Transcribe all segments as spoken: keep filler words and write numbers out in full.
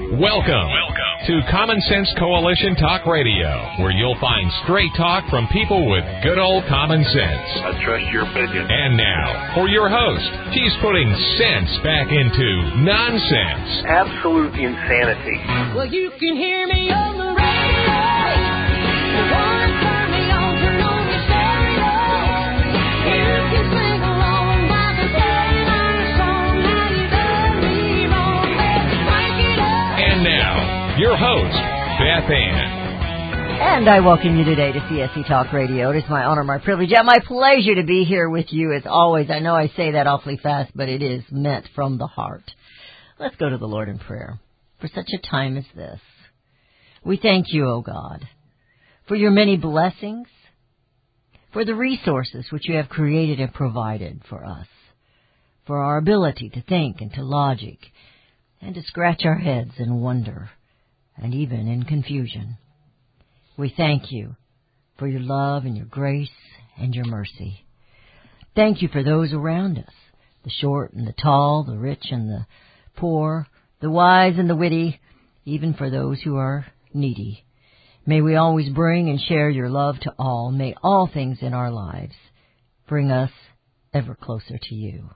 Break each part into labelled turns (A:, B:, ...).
A: Welcome, Welcome to Common Sense Coalition Talk Radio, where you'll find straight talk from people with good old common sense.
B: I trust your opinion.
A: And now, for your host, he's putting sense back into nonsense.
B: Absolute insanity.
C: Well, you can hear me on the radio. You want to turn me on, turn on your stereo. You can sing along like a sailor song. Now you done me wrong, baby, crank it up.
A: And now, your host, Beth Ann.
D: And I welcome you today to C S C Talk Radio. It is my honor, my privilege, and my pleasure to be here with you as always. I know I say that awfully fast, but it is meant from the heart. Let's go to the Lord in prayer. For such a time as this, we thank you, O God, for your many blessings, for the resources which you have created and provided for us, for our ability to think and to logic, and to scratch our heads in wonder, and even in confusion. We thank you for your love and your grace and your mercy. Thank you for those around us, the short and the tall, the rich and the poor, the wise and the witty, even for those who are needy. May we always bring and share your love to all. May all things in our lives bring us ever closer to you.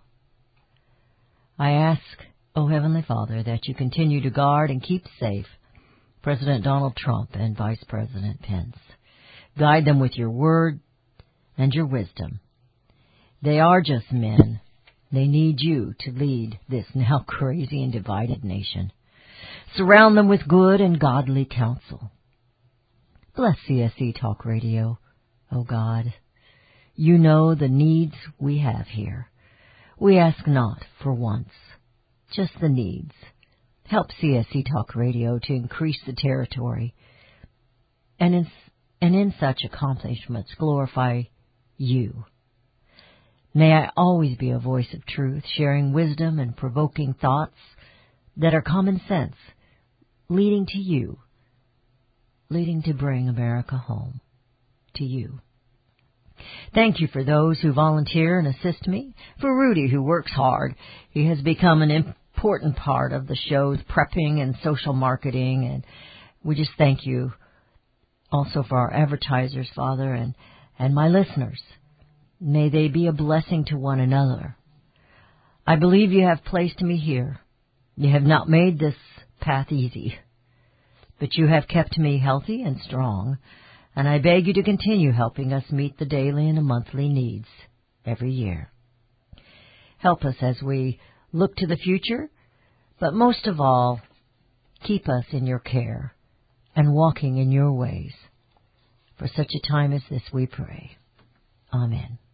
D: I ask, O Heavenly Father, that you continue to guard and keep safe President Donald Trump and Vice President Pence. Guide them with your word and your wisdom. They are just men. They need you to lead this now crazy and divided nation. Surround them with good and godly counsel. Bless C S C Talk Radio, O God. You know the needs we have here. We ask not for wants, just the needs. Help C S C Talk Radio to increase the territory, and in, and in such accomplishments glorify you. May I always be a voice of truth, sharing wisdom and provoking thoughts that are common sense, leading to you, leading to bring America home to you. Thank you for those who volunteer and assist me, for Rudy who works hard. He has become an important part of the show's prepping and social marketing, and we just thank you also for our advertisers, Father, and, and my listeners. May they be a blessing to one another. I believe you have placed me here. You have not made this path easy, but you have kept me healthy and strong, and I beg you to continue helping us meet the daily and the monthly needs every year. Help us as we look to the future, but most of all, keep us in your care and walking in your ways. For such a time as this we pray. Amen.